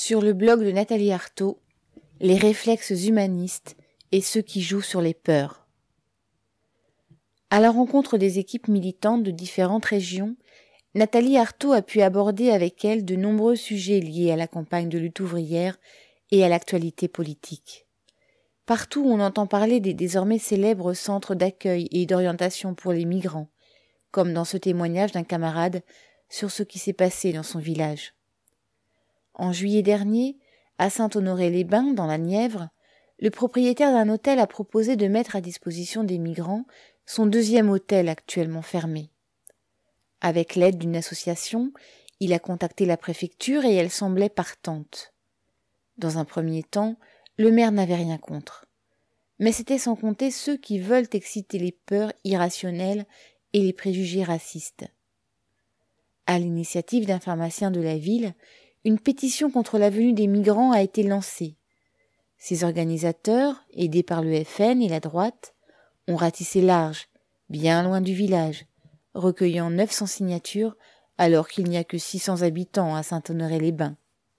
Sur le blog de Nathalie Arthaud, les réflexes humanistes et ceux qui jouent sur les peurs. À la rencontre des équipes militantes de différentes régions, Nathalie Arthaud a pu aborder avec elles de nombreux sujets liés à la campagne de lutte ouvrière et à l'actualité politique. Partout, on entend parler des désormais célèbres centres d'accueil et d'orientation pour les migrants, comme dans ce témoignage d'un camarade sur ce qui s'est passé dans son village. En juillet dernier, à Saint-Honoré-les-Bains, dans la Nièvre, le propriétaire d'un hôtel a proposé de mettre à disposition des migrants son deuxième hôtel actuellement fermé. Avec l'aide d'une association, il a contacté la préfecture et elle semblait partante. Dans un premier temps, le maire n'avait rien contre. Mais c'était sans compter ceux qui veulent exciter les peurs irrationnelles et les préjugés racistes. À l'initiative d'un pharmacien de la ville, une pétition contre la venue des migrants a été lancée. Ses organisateurs, aidés par le FN et la droite, ont ratissé large, bien loin du village, recueillant 900 signatures alors qu'il n'y a que 600 habitants à Saint-Honoré-les-Bains.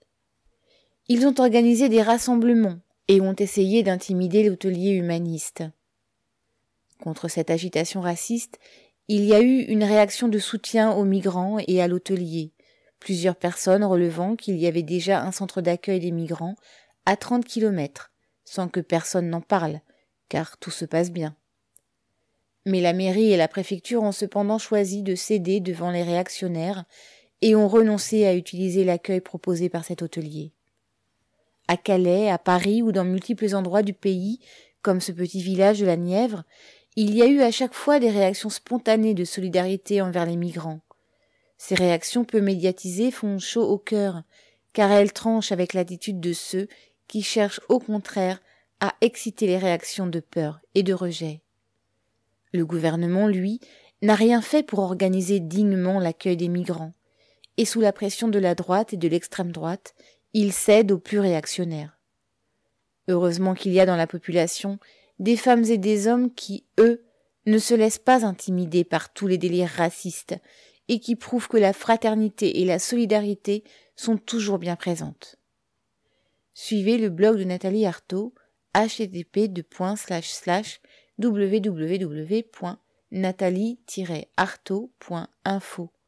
Ils ont organisé des rassemblements et ont essayé d'intimider l'hôtelier humaniste. Contre cette agitation raciste, il y a eu une réaction de soutien aux migrants et à l'hôtelier, plusieurs personnes relevant qu'il y avait déjà un centre d'accueil des migrants à 30 km, sans que personne n'en parle, car tout se passe bien. Mais la mairie et la préfecture ont cependant choisi de céder devant les réactionnaires et ont renoncé à utiliser l'accueil proposé par cet hôtelier. À Calais, à Paris ou dans multiples endroits du pays, comme ce petit village de la Nièvre, il y a eu à chaque fois des réactions spontanées de solidarité envers les migrants. Ces réactions peu médiatisées font chaud au cœur, car elles tranchent avec l'attitude de ceux qui cherchent au contraire à exciter les réactions de peur et de rejet. Le gouvernement, lui, n'a rien fait pour organiser dignement l'accueil des migrants, et sous la pression de la droite et de l'extrême droite, il cède aux plus réactionnaires. Heureusement qu'il y a dans la population des femmes et des hommes qui, eux, ne se laissent pas intimider par tous les délires racistes et qui prouvent que la fraternité et la solidarité sont toujours bien présentes. Suivez le blog de Nathalie Arthaud, http://www.nathalie-arthaud.info